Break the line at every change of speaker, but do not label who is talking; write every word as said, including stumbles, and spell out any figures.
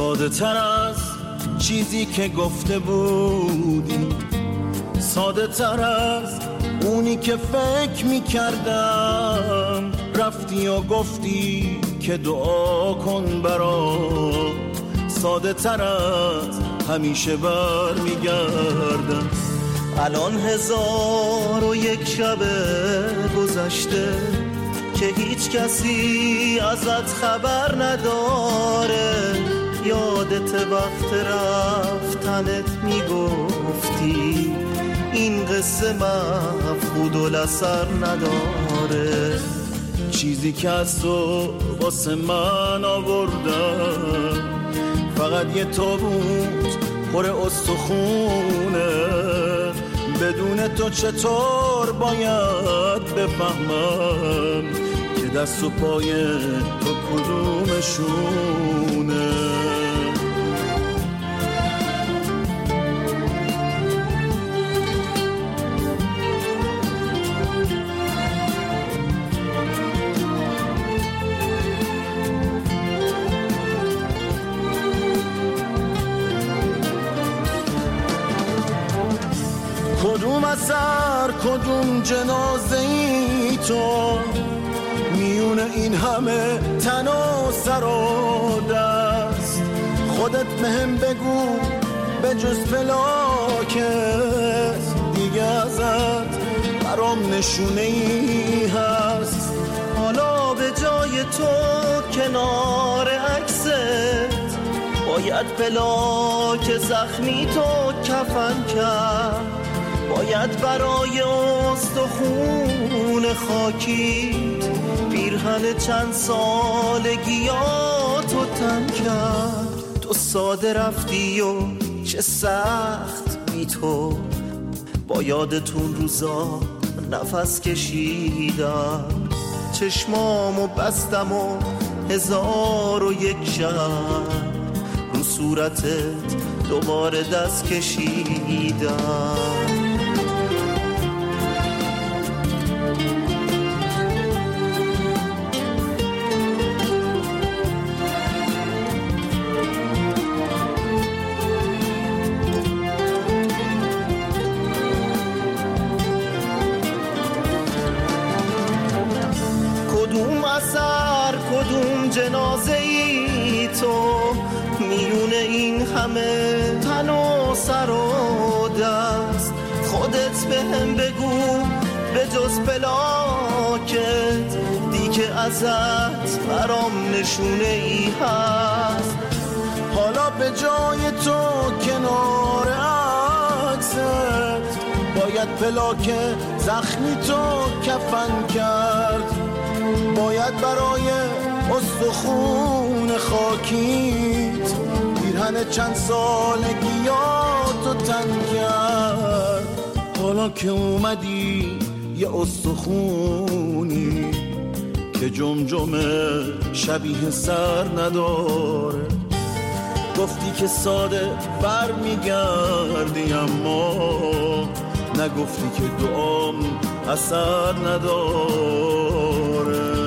ساده تر از چیزی که گفته بودی، ساده تر از اونی که فکر میکردم. رفتی و گفتی که دعا کن برام، ساده تر از همیشه بر میگردم.
الان هزار و یک شب گذشته که هیچ کسی ازت خبر نداره. یادت وقت رفتنت میگفتی این قصه مفقود الاثر نداره.
چیزی که از تو واسه من آوردم فقط یه تابوت پر استخونه. بدون تو چطور باید بفهمم که دست و پای تو کدومشونه؟ کدوم اثر کدوم جنازه ای تو، میونه این همه تن و سر و دست. خودت بهم بگو به جز فلاکت دیگه ازت برام نشونه ای هست.
حالا به جای تو کنار عکست باید فلاک زخمی تو کفن کرد. باید برای استخون خاکیت پیرهن چند سالگیاتو تن کرد. تو ساده رفتی و چه سخت بی تو، با یادتون روزا نفس کشیدم. چشمامو بستم و هزار و یک شب رو صورتت دوباره دست کشیدم. کدوم اثر کدوم جنازه ای تو، میونه این همه تن و سر و دست. خودت بهم بگو به جز پلاکت دیگه ازت برام نشونه ای هست.
حالا به جای تو کنار عکست باید پلاک زخمی تو کفن کرد. باید برای استخون خاکیت پیرهن چند سالگیاتو تن کرد. حالا که اومدی یه استخونی که جمجمه شبیه سر نداره. گفتی که ساده بر میگردی اما نگفتی که دعام اثر نداره.